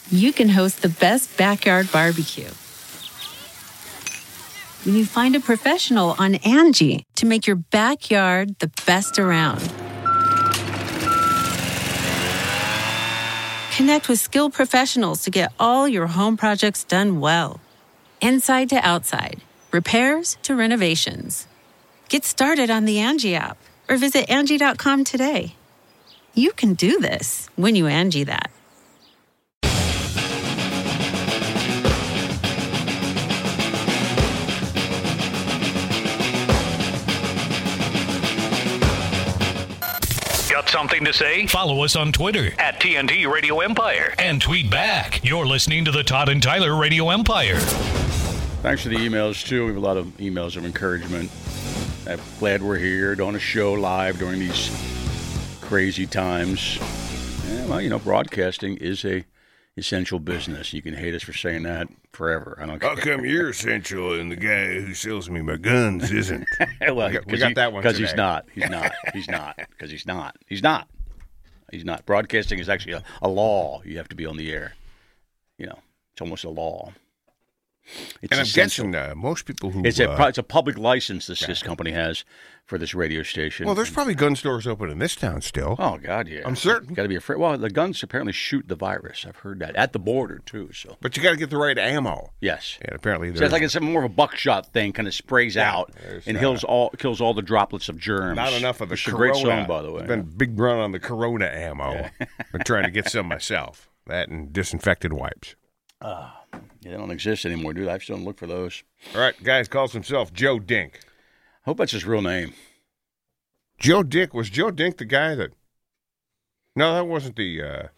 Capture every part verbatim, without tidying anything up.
you can host the best backyard barbecue. When you find a professional on Angie to make your backyard the best around. Connect with skilled professionals to get all your home projects done well. Inside to outside, repairs to renovations. Get started on the Angie app or visit Angie dot com today. You can do this when you Angie that. Got something to say? Follow us on Twitter at T N T Radio Empire and tweet back. You're listening to the Todd and Tyler Radio Empire. Thanks for the emails, too. We have a lot of emails of encouragement. I'm glad we're here doing a show live during these crazy times. Yeah, well, you know, broadcasting is a essential business. You can hate us for saying that forever. I don't How care. come you're essential and the guy who sells me my guns isn't? well, we got, we got he, that one Because today. he's not. He's not. He's not. Because he's not. He's not. He's not. Broadcasting is actually a, a law. You have to be on the air. You know, it's almost a law. It's and I'm essential. guessing uh, most people who... It's a, uh, it's a public license this, yeah. this company has for this radio station. well, there's probably gun stores open in this town still. Oh, God, yeah. I'm certain. Got to be afraid. Well, the guns apparently shoot the virus. I've heard that. At the border, too. So But you got to get the right ammo. yes. And apparently So there's it's like it's more of a buckshot thing, kind of sprays Yeah, out there's, and uh, kills all kills all the droplets of germs. not enough of the It's a Corona. great song, by the way. There's been a big run on the Corona ammo. Been trying to get some myself. That and disinfected wipes. Uh, yeah, they don't exist anymore, dude. I still don't look for those. All right, guy calls himself Joe Dink. I hope that's his real name. Joe Dink, was Joe Dink the guy that... No, that wasn't the... Uh,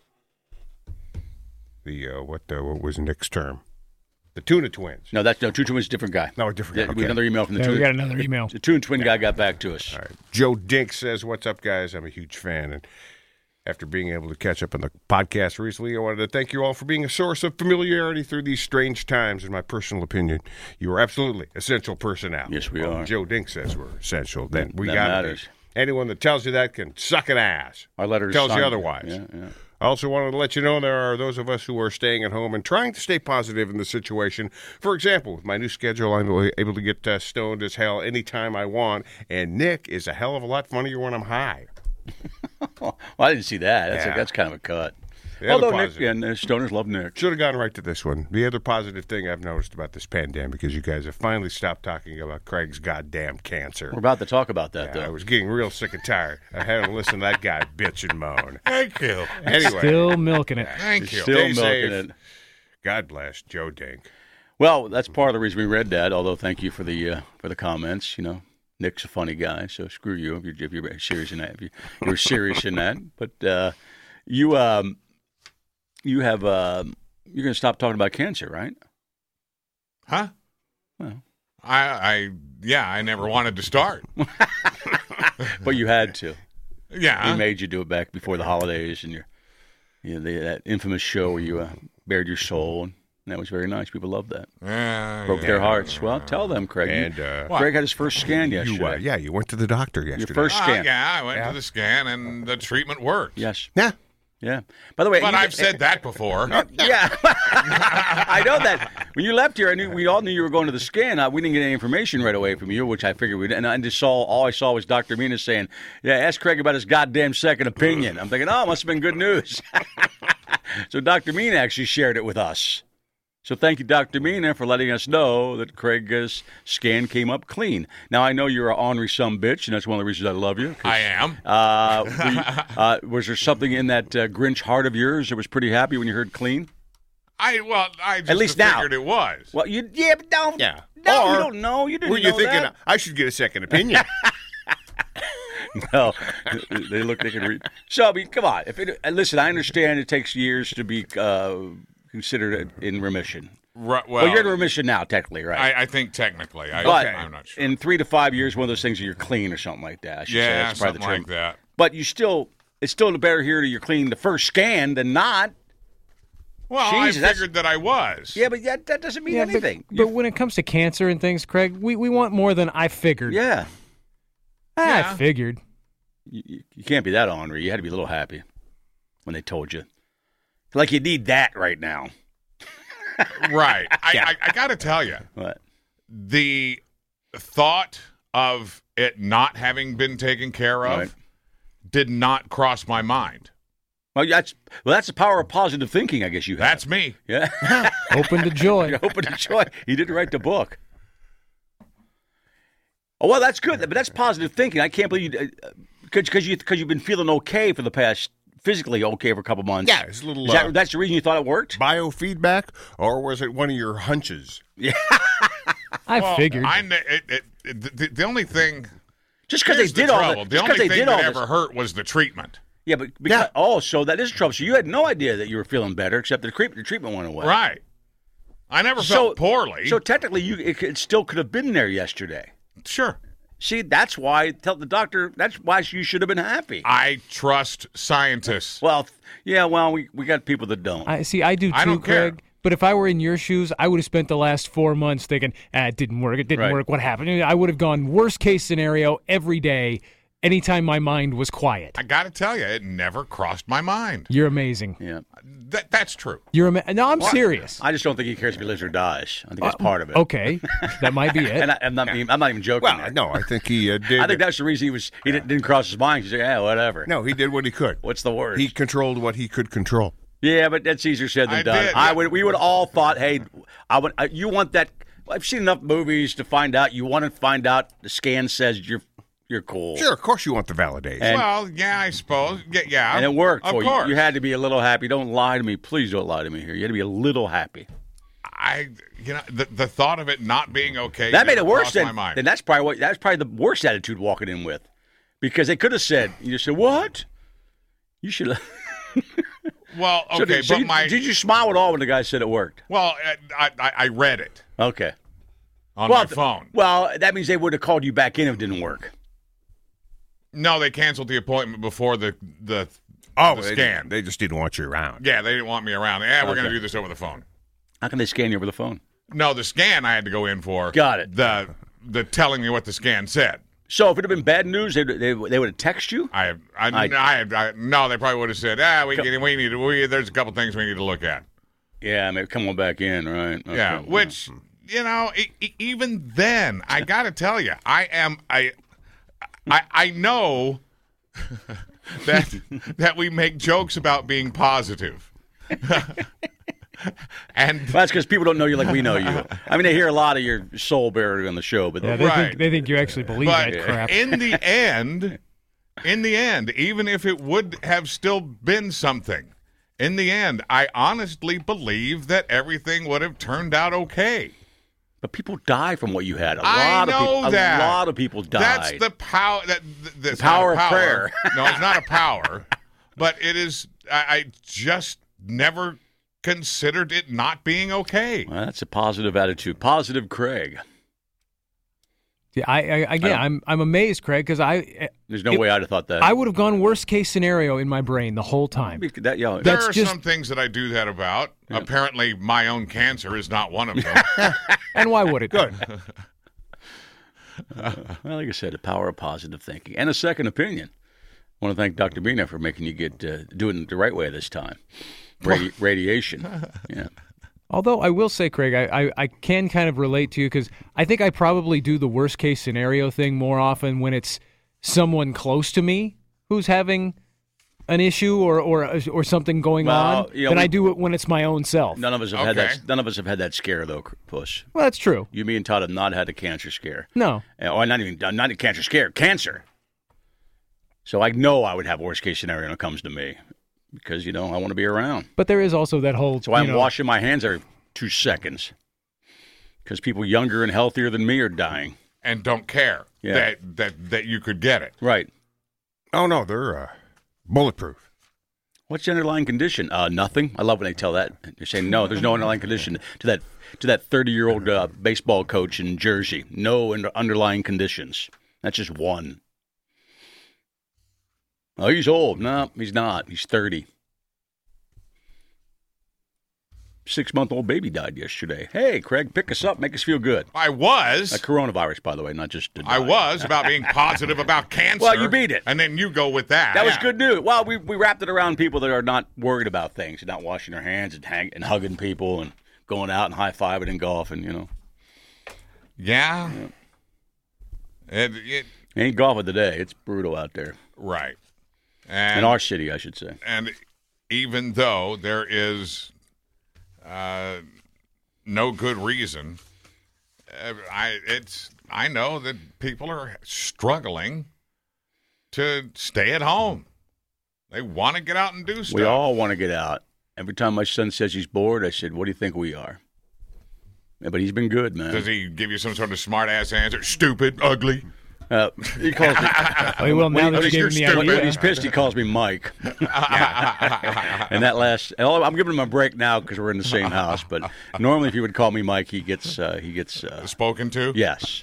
the, uh, what, uh, what was Nick's term? The Tuna Twins. No, that's no. Two Twins, different guy. No, a different Yeah, guy. we- Okay. Another email from the Yeah, two. we got another email. The two twin guy got back to us. All right. Joe Dink says, what's up, guys? I'm a huge fan, and after being able to catch up on the podcast recently, I wanted to thank you all for being a source of familiarity through these strange times. In my personal opinion, you are absolutely essential personnel. Yes, we Well, are. Joe Dink says we're essential. Then we That got matters. Anyone that tells you that can suck an ass. Our letter is tells you signed. otherwise. Yeah, yeah. I also wanted to let you know there are those of us who are staying at home and trying to stay positive in the situation. For example, with my new schedule, I'm able to get uh, stoned as hell anytime I want, and Nick is a hell of a lot funnier when I'm high. Well, I didn't see that. That's, Yeah. a, that's kind of a cut. The other Although Nick positive- and uh, Stoners love Nick. Should have gone right to this one. The other positive thing I've noticed about this pandemic is you guys have finally stopped talking about Craig's goddamn cancer. We're about to talk about that, Yeah, I though. was getting real sick and tired. I had to listen to that guy bitch and moan. Thank you. Anyway, Still milking it. Thank you. Still stay milking safe. it. God bless Joe Dink. Well, that's part of the reason we read that. Although, thank you for the uh, for the comments. You know, Nick's a funny guy, so screw you if you're, if you're serious in that. If you, you're serious in that, but uh, you um, you have uh, you're going to stop talking about cancer, right? Huh? Well. I, I, yeah, I never wanted to start. But you had to. Yeah. He made you do it back before the holidays, and your you know, the, that infamous show where you uh, bared your soul, and that was very nice. People loved that. Yeah, Broke yeah. their hearts. Well, tell them, Craig. You- And uh, Craig had his first scan you, yesterday. uh, yeah, you went to the doctor yesterday. Your first Ah, scan. yeah, I went Yeah. to the scan, and the treatment worked. Yes. Yeah. Yeah. By the way, But you- I've said that before. Yeah, I know that. When you left here, I knew we all knew you were going to the scan. Uh, we didn't get any information right away from you, which I figured we did. And I just saw all I saw was Doctor Mina saying, "Yeah, ask Craig about his goddamn second opinion." I'm thinking, oh, it must have been good news. So Doctor Mina actually shared it with us. So thank you, Doctor Mina, for letting us know that Craig's scan came up clean. Now, I know you're an ornery sumbitch, and that's one of the reasons I love you. I am. Uh, we, uh, was there something in that uh, Grinch heart of yours that was pretty happy when you heard clean? I well, I just At least now. figured it was. Well, you yeah, but no, Yeah. no, Or you don't know. You didn't Were you know thinking that. I should get a second opinion? No, they look. They can read. So I mean, come on. If it, uh, listen, I understand it takes years to be uh, considered in remission. Right, Well, well, you're in remission now, technically, right? I, I think technically. I, but I'm not sure. in three to five years, one of those things that you're clean or something like that. I should say. yeah, That's probably something the term. like that. But you still, it's still better here that you're clean the first scan than not. Well, Jesus, I that's- figured that I was. Yeah, but that, that doesn't mean Yeah, but, anything. but when it comes to cancer and things, Craig, we, we want more than I figured. yeah. Ah, Yeah. I figured. You, you- you can't be that ornery. You had to be a little happy when they told you. Like you need that right now. Right. I, Yeah. I, I got to tell you, What? the thought of it not having been taken care of Right. did not cross my mind. Well, that's well, that's the power of positive thinking, I guess you have. That's me. Yeah. Open to joy. Open to joy. He didn't write the book. Oh, well, that's good. But that's positive thinking. I can't believe you, because you because you've been feeling okay for the past physically okay for a couple months. Yeah, it's a little. Is that, uh, that's the reason you thought it worked? biofeedback, or was it one of your hunches? I Well, figured. I, kn- it, it, it, the, the only thing. Just because they here's the did all trouble. that. The Just only because they thing did all that this. ever hurt was the treatment. Yeah, but because, oh, so that is trouble. So you had no idea that you were feeling better, except the, treat, the treatment went away. Right. I never So- felt poorly. So technically, you it, it still could have been there yesterday. sure. See, that's why tell the doctor. That's why you should have been happy. I trust scientists. Well, th- yeah. Well, we, we got people that don't. I see. I do too, I don't care. Craig. But if I were in your shoes, I would have spent the last four months thinking, ah, "It didn't work. It didn't Right. work. What happened?" I would have gone worst case scenario every day, anytime my mind was quiet. I got to tell you, it never crossed my mind. You're amazing. yeah. That, that's true. You're ama- no, I'm serious. I just don't think he cares if he lives or dies. I think that's part of it. Okay, that might be it. And I, I'm not. Being, I'm not even joking. Well, there. no, I think he uh, did. I think that's the reason he was. He didn't, didn't cross his mind. He's like, yeah, whatever. no, he did what he could. What's the worst? He controlled what he could control. Yeah, but that's easier said than I done. did, I yeah. would. We would all thought, hey, I would. Uh, you want that? I've seen enough movies to find out. You want to find out. The scan says you're you're cool. Sure, of course you want the validation. And- well, yeah, I suppose. Yeah, yeah. And it worked Of for course. you. You had to be a little happy. Don't lie to me. Please don't lie to me here. You had to be a little happy. I, you know, the, the thought of it not being okay. That made never it worse. crossed Then, my mind. then that's probably what. That's probably the worst attitude walking in with, because they could have said, you just said, what? You should. well, So okay, did, so but you- my did you smile at all when the guy said it worked? well, I, I I read it Okay. on well, my phone. Well, that means they would have called you back in if it didn't work. No, they canceled the appointment before the the oh, the they, scan. They just didn't want you around. Yeah, they didn't want me around. Yeah, we're Okay. going to do this over the phone. How can they scan you over the phone? No, the scan I had to go in for. Got it. The the telling me what the scan said. So if it had been bad news, they they, they would have texted you. I I, I- I, I, no, they probably would have said, ah, we can, we need to, we there's a couple things we need to look at. Yeah, maybe come on back in, right? Okay. Yeah, which you know, e- e- even then, I got to tell you, I am I I I know that that we make jokes about being positive. And Well, that's because people don't know you like we know you. I mean, they hear a lot of your soul buried on the show, but Yeah, they Right. think they think you actually believe but that crap. in the end, in the end, even if it would have still been something, in the end, I honestly believe that everything would have turned out okay. but people die from what you had. A I lot know of people, that. A lot of people died. That's the power. That th- that's The power not a of prayer. no, it's not a power, but it is. I, I just never considered it not being okay. Well, that's a positive attitude. Positive, Craig. Yeah, I, I again, don't- I'm I'm amazed, Craig, because I There's no It- way I'd have thought that. I would have gone worst case scenario in my brain the whole time. That, yeah, There That's are just- some things that I do that about. Apparently, my own cancer is not one of them. And why would it? Good. well, like I said, the power of positive thinking and a second opinion. I want to thank Doctor Bina for making you get uh, doing it the right way this time. Radi- radiation. Yeah. Although I will say, Craig, I, I, I can kind of relate to you because I think I probably do the worst case scenario thing more often when it's someone close to me who's having an issue or or or something going Well, on you know, than we- I do it when it's my own self. None of us have had Okay. that. None of us have had that scare though, Puss. Well, that's true. You, me, and Todd have not had a cancer scare. No. Uh, Or not even not a cancer scare, cancer. So I know I would have worst case scenario when it comes to me, because you know I want to be around. But there is also that whole. So I'm you know, washing my hands every two seconds, because people younger and healthier than me are dying. And don't care Yeah. that, that, that you could get it. Right. Oh no, they're uh, bulletproof. What's the underlying condition? Uh, nothing. I love when they tell that. They're saying no. There's no underlying condition to that to that thirty year old uh, baseball coach in Jersey. No under- underlying conditions. That's just one. Oh, he's old. No, he's not. He's thirty. six-month-old baby died yesterday. Hey, Craig, pick us up. Make us feel good. I was. A coronavirus, by the way, not just a I was about being positive about cancer. Well, you beat it. And then you go with that. That was Yeah. good news. Well, we we wrapped it around people that are not worried about things and not washing their hands and hang, and hugging people and going out and high-fiving and golfing, you know. Yeah. yeah. It, it, Ain't golfing today. It's brutal out there. right. And, In our city, I should say. and even though there is uh, no good reason, uh, I it's I know that people are struggling to stay at home. They want to get out and do stuff. We all want to get out. Every time my son says he's bored, I said, what do you think we are? Yeah, but he's been good, man. Does he give you some sort of smart-ass answer? Stupid, ugly. Uh, he calls me. Oh, well, now when that he- you gave him the you're when, idea. when he's pissed, he calls me Mike. And that last, and I'm giving him a break now because we're in the same house. But normally, if he would call me Mike, he gets, uh, he gets, uh, Spoken to? yes.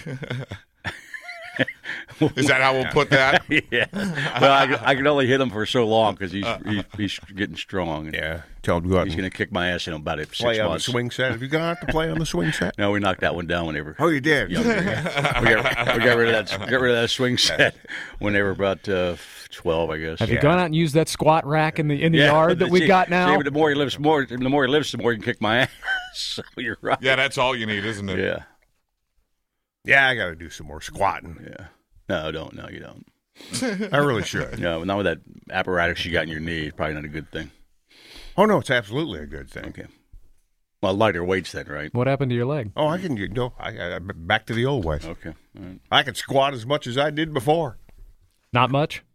Is that how we'll put that? Yeah. Well, I, I can only hit him for so long because he's, he's he's getting strong. And Yeah. Tell him to go out he's and going to kick my ass in about it six play on the months. swing set. Have you gone out to play on the swing set? No, we knocked that one down whenever. Oh, you did? we, got, we got rid of that. Got rid of that swing set when they were about uh, twelve, I guess. Have you gone out and used that squat rack in the in the yard that we see- got now? see, but the more he lives, more the more he lives, the more he can kick my ass. So you're right. Yeah, that's all you need, isn't it? Yeah. Yeah, I got to do some more squatting. Yeah. No, don't. No, you don't. I really should. No, not with that apparatus you got in your knee. It's probably not a good thing. Oh, no, it's absolutely a good thing. Okay. Well, lighter weights then, right? What happened to your leg? Oh, I can, you know, I, I, back to the old way. Okay. All right. I can squat as much as I did before. Not much.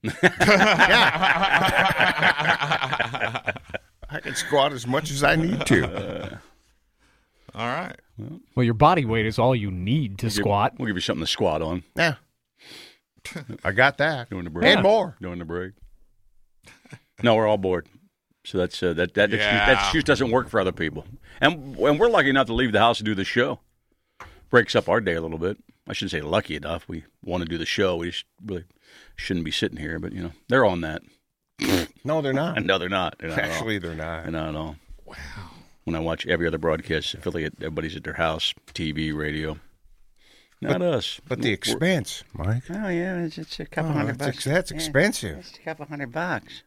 I can squat as much as I need to. All right. Well, your body weight is all you need to squat. We'll give you something to squat on Yeah. I got that. during the break. And more. During the break. No, we're all bored. So that's uh, that that, Yeah. excuse, that excuse doesn't work for other people. And and we're lucky enough to leave the house to do the show. Breaks up our day a little bit. I shouldn't say lucky enough. We want to do the show. We just really shouldn't be sitting here, but you know they're on that. No, they're not. No, they're not. They're not Actually, at all. they're not. They're not at all. Wow. When I watch every other broadcast affiliate, everybody's at their house, T V, radio. Not us. But the expense, Mike. Oh yeah, it's, it's a couple Oh, hundred that's, bucks. that's Yeah, expensive. it's a couple hundred bucks.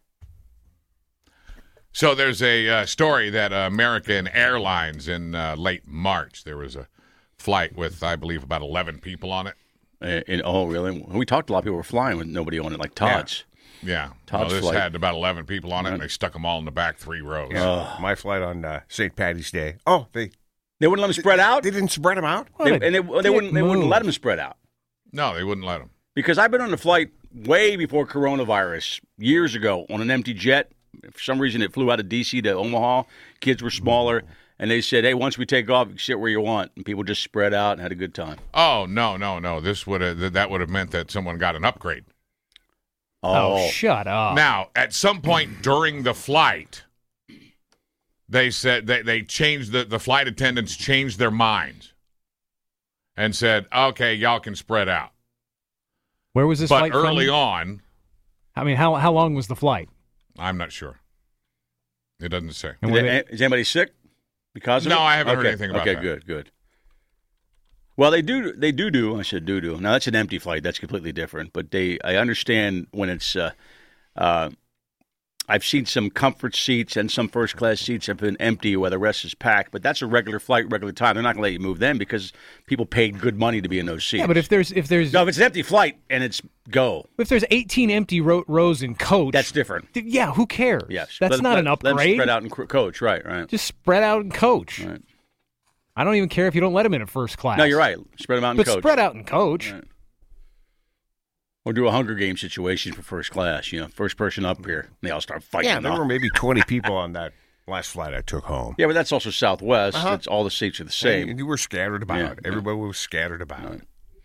So there's a uh, story that uh, American Airlines in uh, late March, there was a flight with, I believe, about eleven people on it. Uh, and, oh, really? We talked to a lot of people who were flying with nobody on it, like Todd's. Yeah. Todd's well, this flight. had about eleven people on it, and they stuck them all in the back three rows. Yeah. My flight on uh, Saint Patty's Day. Oh, they They wouldn't let them spread out, they didn't spread them out? What they, a and they, they dick wouldn't. They wouldn't move. let them spread out No, they wouldn't let them. because I've been on a flight way before coronavirus years ago on an empty jet. For some reason, it flew out of D C to Omaha. Kids were smaller, and they said, "Hey, once we take off, you can sit where you want." And people just spread out and had a good time. Oh, no, no, no. This would have that would have meant that someone got an upgrade. Oh, shut up. Now, at some point during the flight, they said they, they changed the, the flight attendants changed their minds and said, okay, y'all can spread out. Where was this But flight early from? on, I mean, how how long was the flight? I'm not sure. It doesn't say. And were Is, they- is anybody sick because of No, it? I haven't heard Okay, anything about okay, that. good, good. Well, they do. They do do. I said do do. Now that's an empty flight. That's completely different. But they, I understand when it's. Uh, uh, I've seen some comfort seats and some first class seats have been empty where the rest is packed. But that's a regular flight, regular time. They're not going to let you move them because people paid good money to be in those seats. yeah, but if there's if there's no, if it's an empty flight and it's go, if there's eighteen empty ro- rows in coach, that's different. th- yeah, who cares? Yes, that's Let- not let- an let them upgrade. spread out in cr- coach, right? Right. Just spread out in coach. Right. I don't even care if you don't let them in a first class. No, you're right. Spread them out in But coach. spread out in coach. Right. Or do a Hunger Game situation for first class. You know, first person up here, and they all start fighting. Yeah, there off. were maybe twenty people on that last flight I took home. Yeah, but that's also Southwest. Uh-huh. That's all the seats are the And same. you were scattered about. Yeah, Everybody was scattered about. Right.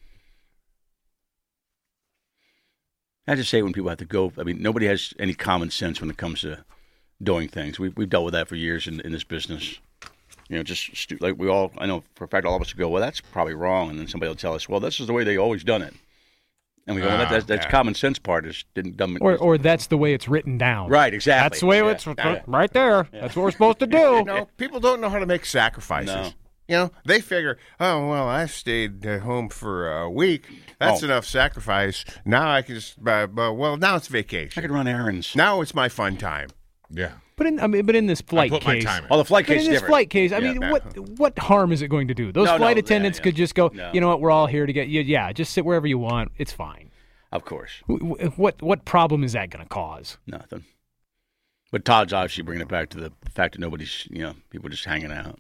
I just say when people have to go. I mean, nobody has any common sense when it comes to doing things. We've we've dealt with that for years in in this business. You know, just stu- like we all. I know for a fact all of us go, well, that's probably wrong, and then somebody will tell us, well, this is the way they always done it. And we go, well, that, that's, that's yeah. common sense part. Is didn't dumb Or, or that's the way it's written down. right, exactly. That's the way Yeah. it's right there. That's what we're supposed to do. You know, people don't know how to make sacrifices. No. You know, they figure, oh, well, I stayed at home for a week. That's Oh. enough sacrifice. Now I can just, uh, well, now it's I vacation. could run errands. Now it's my fun time. Yeah. But in I mean, but in this flight I put my case, time in. Oh, the flight but case in is this different. flight case, I Yeah. mean, what what harm is it going to do? Those No, no, flight yeah, attendants yeah. could just go, No. you know what, we're all here to get you. Yeah, just sit wherever you want. It's fine. Of course, W- w- What what problem is that going to cause? nothing. But Todd's obviously bringing it back to the fact that nobody's, you know, people just hanging out.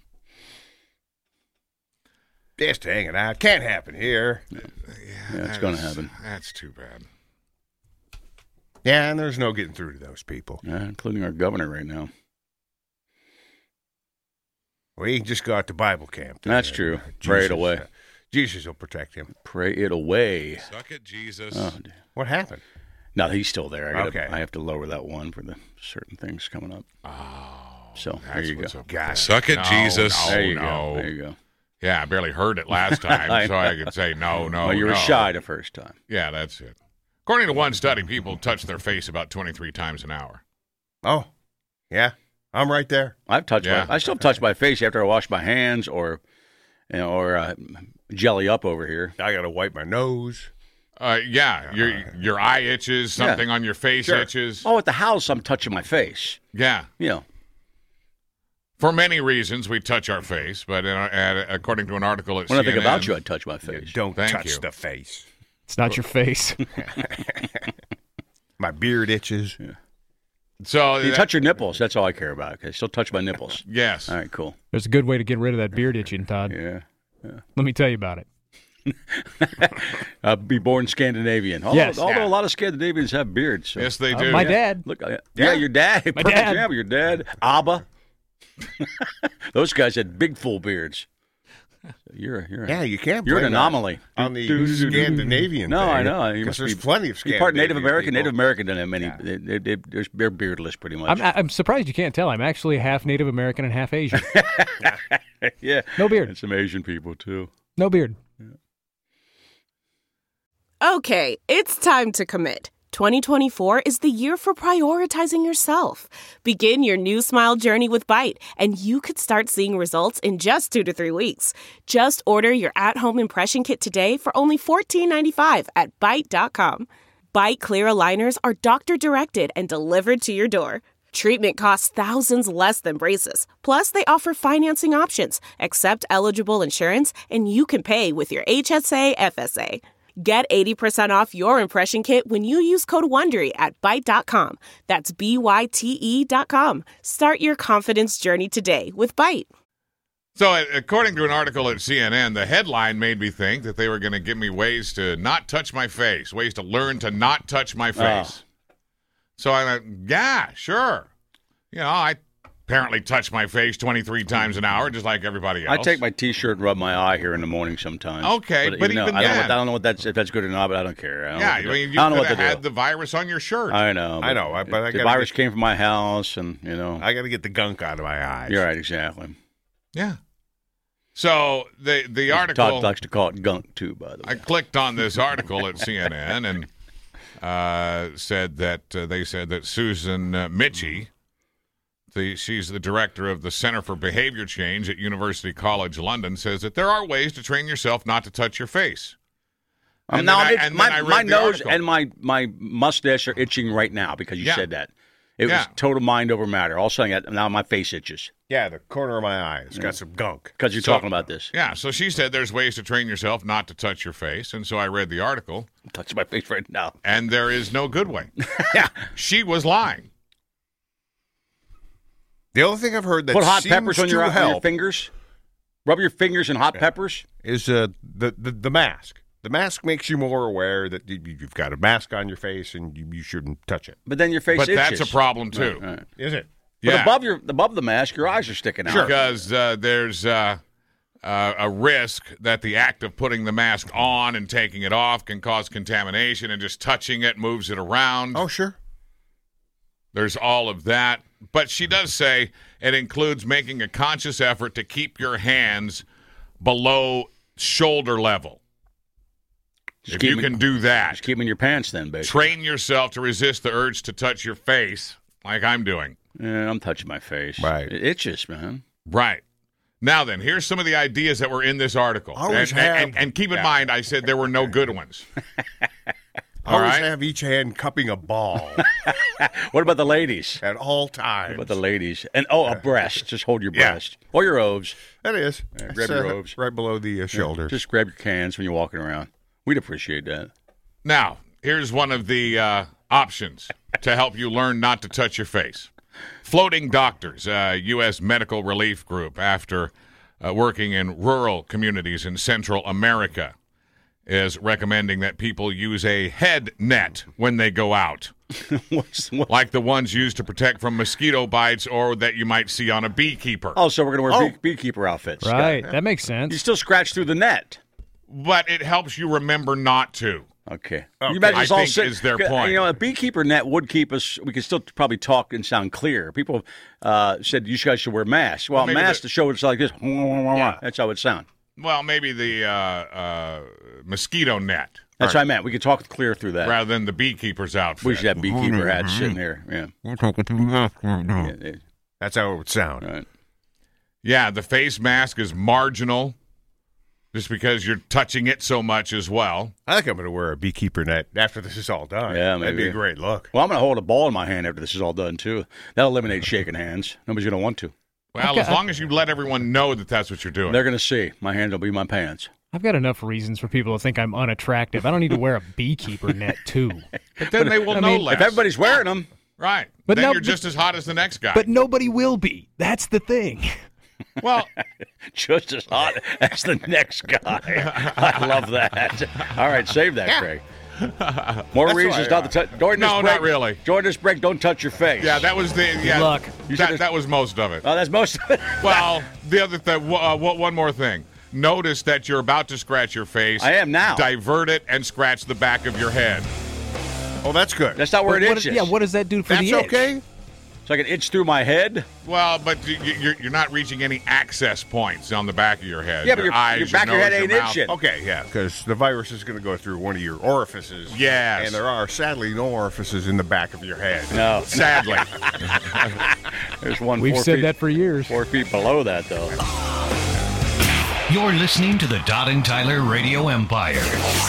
Just hanging out. Can't happen here. Yeah, Yeah, it's that going to is- happen. That's too bad. Yeah, and there's no getting through to those people. Yeah, including our governor right now. We just got to Bible camp. That's true. Pray it Jesus, away. uh, Jesus will protect him. Pray it away. Suck it, Jesus. Oh, dear. What happened? No, he's still there. I, gotta, Okay. I have to lower that one for the certain things coming up. Oh, So there that's you go. what's up. Got it. Suck it, Oh, Oh, Jesus. No, there you no. go. There you go. Yeah, I barely heard it last time, I so I know. could say no, no, well, you were no. shy the first time. Yeah, that's it. According to one study, people touch their face about twenty-three times an hour. Oh, yeah. I'm right there. I've touched. Yeah. My, I still touch my face after I wash my hands or, you know, or uh, jelly up over here. I got to wipe my nose. Uh, yeah, your your eye itches, something on your face Sure. itches. Oh, at the house, I'm touching my face. Yeah, You know, for many reasons we touch our face, but in, uh, according to an article at when I C N N, think about you, I touch my face. Don't Thank touch you. the face. It's not your face. My beard itches. so You that- touch your nipples. That's all I care about. Okay, still touch my nipples. yes, All right, cool. There's a good way to get rid of that beard itching, Todd. Yeah. Let me tell you about it. Uh, be born Scandinavian. Although, Yes. although Yeah. a lot of Scandinavians have beards. So. yes they Uh, do. my Yeah. dad. Look, uh, yeah, your dad. My Perfect dad. example. Your dad, Abba. Those guys had big full beards. So you're a, you're a, Yeah, you can't. you're an blame that anomaly. on the Do- do- do- do- Scandinavian. No, thing, I know. You 'cause must there's be- plenty of You're Scandinavian part Native American. people. Native American doesn't have many. Yeah. They, they, they, they're, they're beardless, pretty much. I'm, I'm surprised you can't tell. I'm actually half Native American and half Asian. yeah, No beard. and some Asian people too. No beard. Okay, it's time to commit. twenty twenty-four is the year for prioritizing yourself. Begin your new smile journey with Byte, and you could start seeing results in just two to three weeks. Just order your at-home impression kit today for only fourteen ninety-five at Byte dot com. Byte clear aligners are doctor-directed and delivered to your door. Treatment costs thousands less than braces. Plus, they offer financing options, accept eligible insurance, and you can pay with your H S A F S A. Get eighty percent off your impression kit when you use code WONDERY at Byte dot com. That's B Y T E dot com. Start your confidence journey today with Byte. So, uh, according to an article at C N N, the headline made me think that they were going to give me ways to not touch my face, ways to learn to not touch my face. So I went, yeah, sure. You know, I apparently touch my face twenty-three times an hour, just like everybody else. I take my T-shirt and rub my eye here in the morning sometimes. Okay, but you know, even I don't, know then- what, I don't know what that's if that's good or not, but I don't care. I don't Yeah, know I what to mean, do. you I don't know could what have to had do. the virus on your shirt. I know. I know, but I the gotta virus get- came from my house, and you know. I got to get the gunk out of my eyes. You're right, exactly. Yeah. So the the article, Todd likes to call it gunk too, by the way. I clicked on this article at C N N and uh, said that uh, they said that Susan uh, Mitchie, the she's the director of the Center for Behavior Change at University College London, says that there are ways to train yourself not to touch your face. Um, And now, then I- it's- and then my, I read my the nose article. and my, my mustache are itching right now because you Yeah. said that. It Yeah. was total mind over matter. All of a sudden, I- now my face itches Yeah, the corner of my eye. It's got some gunk. because you're So- talking about this. Yeah, so she said there's ways to train yourself not to touch your face, and so I read the article, I'm touching my face right now. and there is no good way. She was lying. The only thing I've heard that Put hot seems peppers on to your, on your help fingers. Rub your fingers in hot peppers. is uh, the, the the mask. The mask makes you more aware that you, you've got a mask on your face and you, you shouldn't touch it. But then your face But itches. that's a problem, too. Right, right. Is it? But Yeah. above your above the mask, your eyes are sticking out. Because uh, there's uh, uh, a risk that the act of putting the mask on and taking it off can cause contamination, and just touching it moves it around. Oh, sure. There's all of that. But she does say it includes making a conscious effort to keep your hands below shoulder level. Just if keep you me- can do that, Just keep them in your pants then, baby. train yourself to resist the urge to touch your face like I'm doing. Yeah, I'm touching my face. Right. It itches, man. Right. Now then, here's some of the ideas that were in this article. Always and, have- and, and keep in Yeah. mind, I said there were no good ones. All Always right. have each hand cupping a ball What about the ladies? at all times. What about the ladies? And, oh, a breast. Just hold your Yeah. breast. Or your oves. That is. grab That's, your uh, robes. right below the uh, shoulders. Just grab your cans when you're walking around. We'd appreciate that. Now, here's one of the uh, options to help you learn not to touch your face. Floating Doctors, uh, U S medical relief group, after uh, working in rural communities in Central America, is recommending that people use a head net when they go out, What's, what? like the ones used to protect from mosquito bites or that you might see on a beekeeper. Oh, so we're going to wear Oh. bee- beekeeper outfits. Right. That makes You sense. still scratch through the net. But it helps you remember not to. Okay. Okay. You imagine I us all think sit- is their You point. know, a beekeeper net would keep us. We could still probably talk and sound clear. People uh, said you guys should wear masks. Well, Well, maybe masks the- to show it's like this. Yeah. That's how it sound. Well, maybe the uh, uh, mosquito net. That's what I meant. We could talk clear through that. Rather than the beekeeper's outfit. We should have beekeeper hats sitting there. Yeah. We're talking to the mask right now. Yeah, yeah. That's how it would sound. Right. Yeah, the face mask is marginal just because you're touching it so much as well. I think I'm going to wear a beekeeper net after this is all done. Yeah, That'd be maybe. a great look. Well, I'm going to hold a ball in my hand after this is all done, too. That'll eliminate shaking hands. Nobody's going to want to. Well, Okay. as long as you let everyone know that that's what you're doing. They're going to see. My hands will be in my pants. I've got enough reasons for people to think I'm unattractive. I don't need to wear a beekeeper net, too. But then they will I know mean, less. If everybody's wearing them, Right. But then no- you're just as hot as the next guy. But nobody will be. That's the thing. well, just as hot as the next guy. I love that. All right, save that, Craig. More That's reasons why, not to touch. During this No, break, not really. During this break, don't touch your face. yeah, that was the yeah. luck. You said That, that was most of it. Oh, that's most of it. Well, the other thing, uh, what one more thing. Notice that you're about to scratch your face. I am now. Divert it and scratch the back of your head. Oh, that's good. That's not where What- it what- itches. yeah, what does that do for That's the itch? okay? So I can itch through my head. Well, but you- you're, you're not reaching any access points on the back of your head. Yeah, but your your- eyes, your back of your your nose, head your ain't mouth. itching. Okay, yeah, because the virus is going to go through one of your orifices. Yes. And there are, sadly, no orifices in the back of your head. No, Sadly. there's one. We've four said feet, that for years. Four feet below that, though. You're listening to the Todd and Tyler Radio Empire.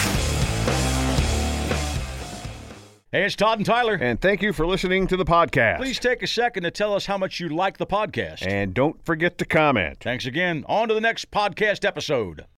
Hey, it's Todd and Tyler. And thank you for listening to the podcast. Please take a second to tell us how much you like the podcast. And don't forget to comment. Thanks again. On to the next podcast episode.